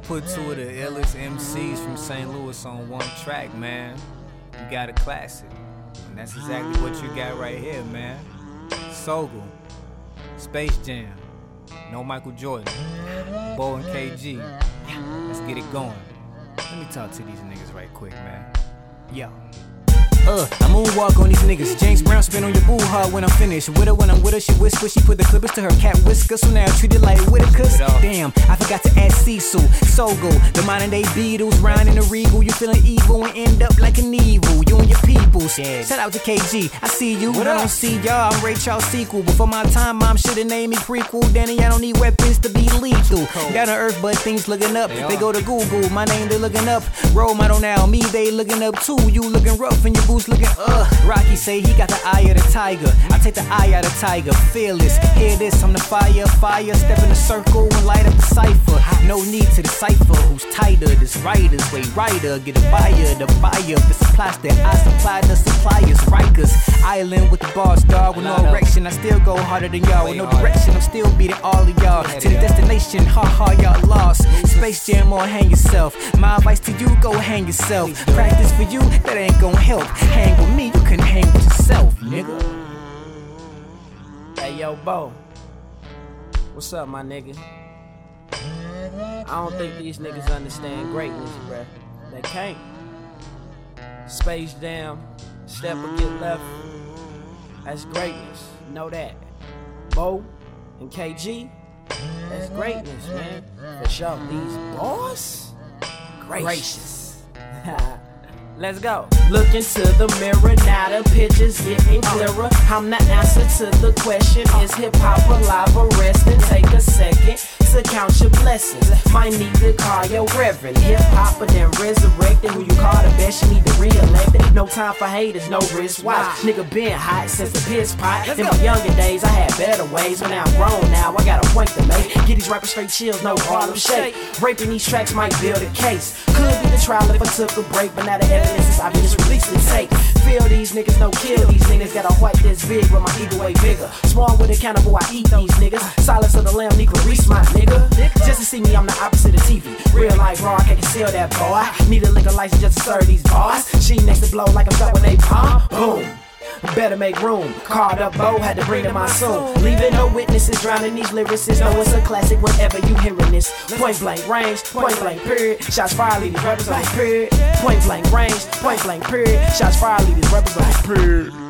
put two of the illest MCs from St. Louis on one track, man. You got a classic. And that's exactly what you got right here, man. Sogol, Space Jam, no Michael Jordan, Bo and KG. Let's get it going. Let me talk to these niggas right quick, man. Yo. I moonwalk on these niggas. James Brown spin on your boo hard when I'm finished. With her when I'm with her, she whisper. She put the clippers to her cat whisker. So now I treat it like Whitakers. Damn, I forgot to add Cecil. Sogol, the modern day Beatles, riding the regal. You feeling evil and end up like an evil. You and your peoples. Shout out to KG, I see you. What I don't see y'all, I'm Ray Charles sequel. Before my time, mom shoulda named me prequel. Danny, I don't need weapons to be lethal. Down to earth, but things looking up. They go to Google, my name they looking up. Role model now, me they looking up too. You looking rough and your boots looking Rocky say he got the eye of the tiger. I take the eye out of tiger. Fearless, hear this, I'm the fire. Step in the circle and light up the cipher. No need to decipher who's tighter. This writer's way rider. Get a buyer, the buyer. The supplies that I supply, the suppliers. Rikers, island with the boss dog. With no erection, I still go harder than y'all. With no direction, I'm still beating all of y'all. To the destination, y'all lost. Space Jam or hang yourself. My advice to you, go hang yourself. Practice for you, that ain't gon' help. Hang with me, you can hang with yourself, nigga. Hey, yo, Bo. What's up, my nigga? I don't think these niggas understand greatness, bruh. They can't. Space Jam, step or get left. That's greatness. Know that. Bo and KG, that's greatness, man. For sure. These boys, gracious. Let's go. Look into the mirror, now the picture's getting clearer. I'm the answer to the question, is hip-hop alive or resting? Take a second to count your blessings. Might need to call your reverend. Hip-hop, but then resurrected. Who you call the best, you need to re-elect it. No time for haters, no wristwatch. Nigga been hot since the piss pot. In my younger days, I had better ways. When I'm grown now, I got a point to make. Get these rappers straight chills, no Harlem shake. Raping these tracks might build a case. Could be the trial if I took a break, but now the evidence is I've just released the tape. Feel these niggas, no kill these niggas. Got a heart this big, but my ego way bigger. Small with a cannibal, I eat these niggas. Silence of the lamb, need Clarice, my nigga. Just to see me, I'm the opposite of TV. Real life raw, I can't conceal that boy. Need a liquor license just to serve these bars. She next to blow like I'm shot with a palm. Boom. Better make room. Called up Bo, had to bring to my soul. Leaving no witnesses, drowning these lyricists. Know it's a classic whenever you hearing this. Point blank range, point blank period. Shots fired, leave these rappers on period. Point blank range, point blank period. Shots fired, leave these rappers on period.